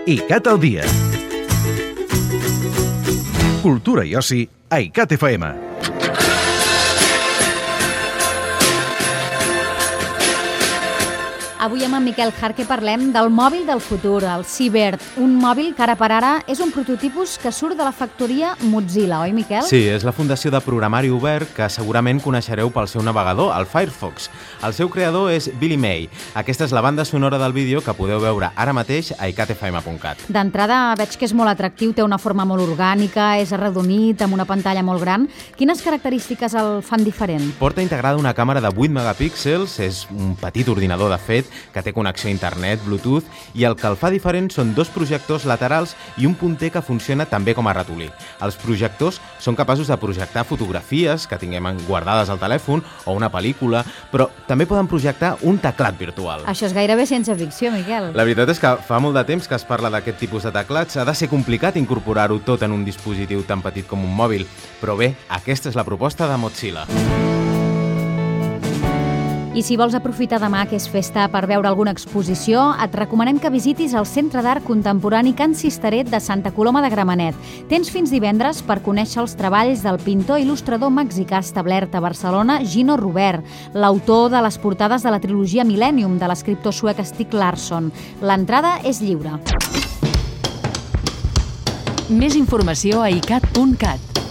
ICAT al dia. Cultura i oci a ICAT FM. Avui amb en Miquel Jarque parlem del mòbil del futur, el Seabird, un mòbil que ara per ara és un prototipus que surt de la factoria Mozilla, oi Miquel? Sí, és la fundació de programari obert que segurament coneixereu pel seu navegador, el Firefox. El seu creador és Billy May. Aquesta és la banda sonora del vídeo que podeu veure ara mateix a icatfm.cat. D'entrada veig que és molt atractiu, té una forma molt orgànica, és arredonit, amb una pantalla molt gran. Quines característiques el fan diferent? Porta integrada una càmera de 8 megapíxels, és un petit ordinador de fet, que té connexió a internet, Bluetooth, i el que el fa diferent són dos projectors laterals i un punter que funciona també com a ratolí. Els projectors són capaços de projectar fotografies que tinguem guardades al telèfon o una pel·lícula, però també poden projectar un teclat virtual. Això és gairebé ciència-ficció, Miquel. La veritat és que fa molt de temps que es parla d'aquest tipus de teclats. Ha de ser complicat incorporar-ho tot en un dispositiu tan petit com un mòbil. Però bé, aquesta és la proposta de Mozilla. I si vols aprofitar demà, que és festa, per veure alguna exposició, et recomanem que visitis el Centre d'Art Contemporani Can Cisteret de Santa Coloma de Gramenet. Tens fins divendres per conèixer els treballs del pintor i il·lustrador mexicà establert a Barcelona, Gino Rubert, l'autor de les portades de la trilogia Millennium de l'escriptor suec Stieg Larsson. L'entrada és lliure. Més informació a icat.cat.